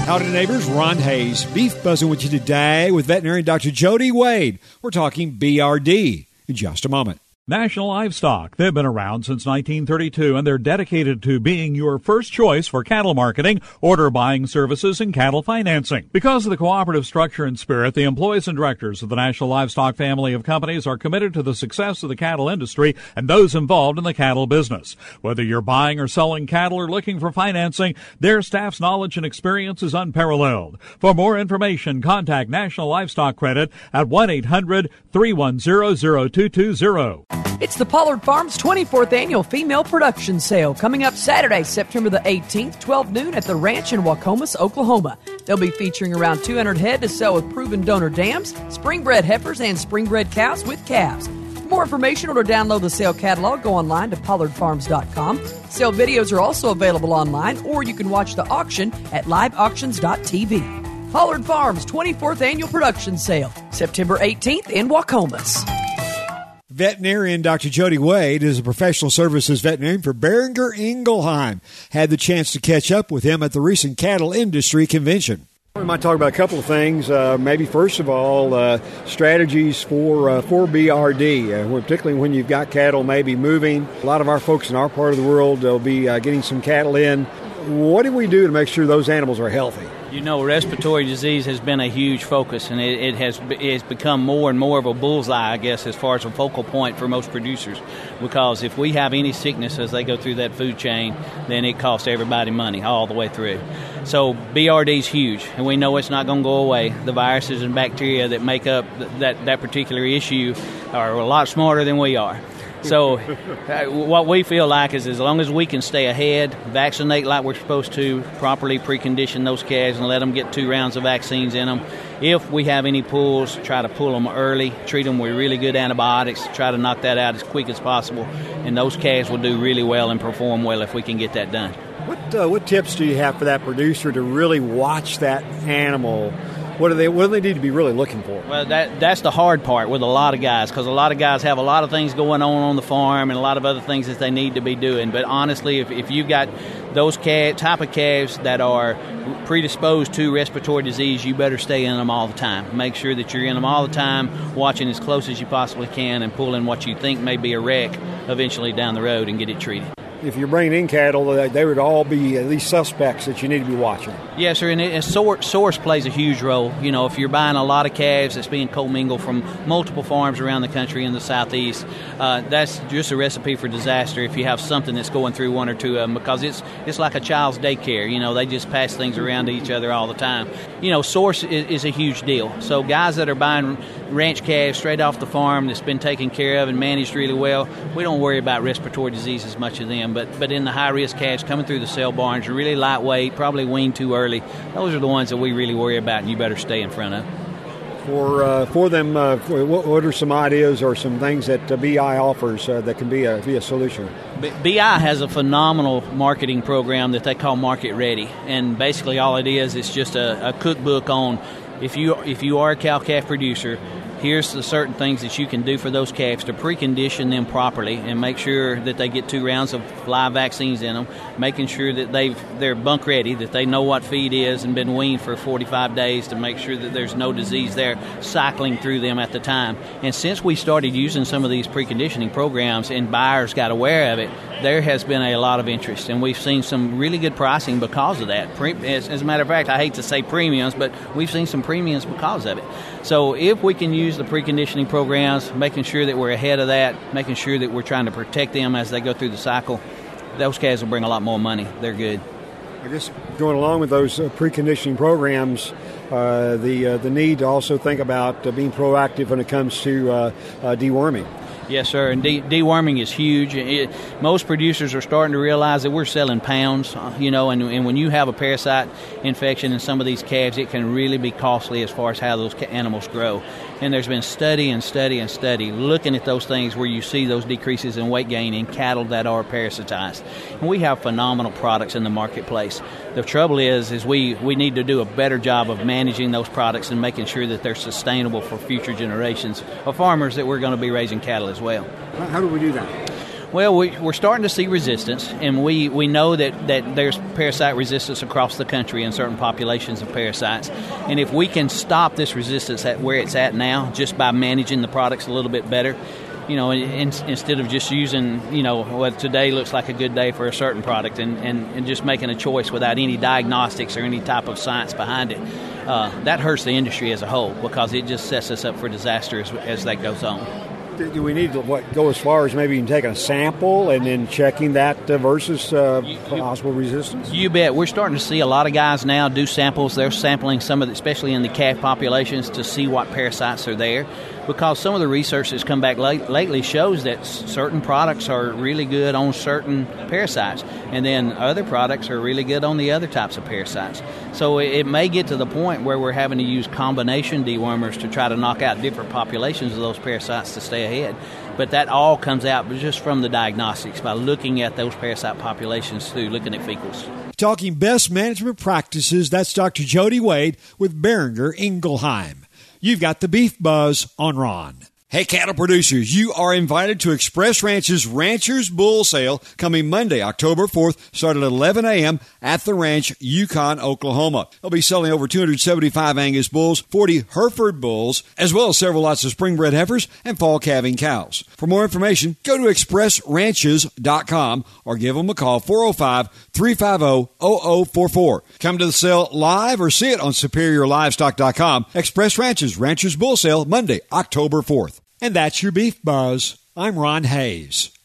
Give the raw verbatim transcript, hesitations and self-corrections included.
Howdy neighbors, Ron Hayes, beef buzzing with you today with veterinarian Doctor Jody Wade. We're talking B R D in just a moment. National Livestock. They've been around since nineteen thirty-two, and they're dedicated to being your first choice for cattle marketing, order buying services, and cattle financing. Because of the cooperative structure and spirit, the employees and directors of the National Livestock family of companies are committed to the success of the cattle industry and those involved in the cattle business. Whether you're buying or selling cattle or looking for financing, their staff's knowledge and experience is unparalleled. For more information, contact National Livestock Credit at one eight hundred, three one zero, zero two two zero. It's the Pollard Farms twenty-fourth Annual Female Production Sale coming up Saturday, September the eighteenth, twelve noon at the ranch in Wacomas, Oklahoma. They'll be featuring around two hundred head to sell with proven donor dams, spring-bred heifers, and spring-bred cows with calves. For more information or to download the sale catalog, go online to pollard farms dot com. Sale videos are also available online, or you can watch the auction at live auctions dot t v. Pollard Farms twenty-fourth Annual Production Sale, September eighteenth in Wacomas. Veterinarian Doctor Jody Wade is a professional services veterinarian for Boehringer Ingelheim. Had the chance to catch up with him at the recent cattle industry convention. We might talk about a couple of things. Uh, maybe first of all, uh, strategies for uh, for B R D, uh, particularly when you've got cattle maybe moving. A lot of our folks in our part of the world will be uh, getting some cattle in. What do we do to make sure those animals are healthy? You know, respiratory disease has been a huge focus, and it, it has it has become more and more of a bullseye, I guess, as far as a focal point for most producers. Because if we have any sickness as they go through that food chain, then it costs everybody money all the way through. So B R D is huge, and we know it's not going to go away. The viruses and bacteria that make up that, that particular issue are a lot smarter than we are. So uh, what we feel like is as long as we can stay ahead, vaccinate like we're supposed to, properly precondition those calves and let them get two rounds of vaccines in them. If we have any pulls, try to pull them early, treat them with really good antibiotics, try to knock that out as quick as possible, and those calves will do really well and perform well if we can get that done. What uh, what tips do you have for that producer to really watch that animal? What do they what do they need to be really looking for? Well, that that's the hard part with a lot of guys, because a lot of guys have a lot of things going on on the farm and a lot of other things that they need to be doing. But honestly, if, if you've got those cal- type of calves that are predisposed to respiratory disease, you better stay in them all the time. Make sure that you're in them all the time, watching as close as you possibly can and pulling what you think may be a wreck eventually down the road and get it treated. If you're bringing in cattle, they would all be at least suspects that you need to be watching. Yes, sir, and, it, and source, source plays a huge role. You know, if you're buying a lot of calves that's being commingled from multiple farms around the country in the southeast, uh, that's just a recipe for disaster if you have something that's going through one or two of them, because it's it's like a child's daycare. You know, they just pass things around to each other all the time. You know, source is, is a huge deal. So guys that are buying ranch calves straight off the farm that's been taken care of and managed really well, we don't worry about respiratory disease as much of them. But but in the high-risk calves coming through the sale barns, are really lightweight, probably weaned too early, those are the ones that we really worry about, and you better stay in front of. For uh, for them, uh, for what, what are some ideas or some things that uh, B I offers uh, that can be a, be a solution? B- BI has a phenomenal marketing program that they call Market Ready, and basically all it is is just a, a cookbook on if you if you are a cow-calf producer, here's the certain things that you can do for those calves to precondition them properly and make sure that they get two rounds of live vaccines in them, making sure that they've, they're bunk ready, that they know what feed is and been weaned for forty-five days to make sure that there's no disease there cycling through them at the time. And since we started using some of these preconditioning programs and buyers got aware of it, there has been a lot of interest, and we've seen some really good pricing because of that. Pre- as, as a matter of fact, I hate to say premiums, but we've seen some premiums because of it. So if we can use the preconditioning programs, making sure that we're ahead of that, making sure that we're trying to protect them as they go through the cycle, those calves will bring a lot more money. They're good. I guess going along with those uh, preconditioning programs, uh, the uh, the need to also think about uh, being proactive when it comes to uh, uh, deworming. Yes, sir, and de- deworming is huge. It, most producers are starting to realize that we're selling pounds, you know, and, and when you have a parasite infection in some of these calves, it can really be costly as far as how those animals grow. And there's been study and study and study looking at those things where you see those decreases in weight gain in cattle that are parasitized. And we have phenomenal products in the marketplace. The trouble is, is we, we need to do a better job of managing those products and making sure that they're sustainable for future generations of farmers that we're going to be raising cattle as well. How do we do that? Well, we, we're starting to see resistance, and we, we know that, that there's parasite resistance across the country in certain populations of parasites. And if we can stop this resistance at where it's at now just by managing the products a little bit better, you know, in, instead of just using, you know, what today looks like a good day for a certain product and, and, and just making a choice without any diagnostics or any type of science behind it, uh, that hurts the industry as a whole because it just sets us up for disaster as, as that goes on. Do we need to what, go as far as maybe even taking a sample and then checking that uh, versus uh, you, possible resistance? You bet. We're starting to see a lot of guys now do samples. They're sampling some of the, especially in the calf populations, to see what parasites are there. Because some of the research that's come back late, lately shows that certain products are really good on certain parasites, and then other products are really good on the other types of parasites. So it, it may get to the point where we're having to use combination dewormers to try to knock out different populations of those parasites to stay ahead. But that all comes out just from the diagnostics by looking at those parasite populations through looking at fecals. Talking best management practices, that's Doctor Jody Wade with Boehringer Ingelheim. You've got the Beef Buzz on Ron. Hey, cattle producers, you are invited to Express Ranch's Rancher's Bull Sale coming Monday, October fourth, starting at eleven a.m. at the ranch, Yukon, Oklahoma. They'll be selling over two hundred seventy-five Angus bulls, forty Hereford bulls, as well as several lots of spring-bred heifers and fall calving cows. For more information, go to express ranches dot com or give them a call, four oh five, three five oh, oh oh four four. Come to the sale live or see it on superior livestock dot com. Express Ranches Rancher's Bull Sale, Monday, October fourth. And that's your Beef Buzz. I'm Ron Hayes.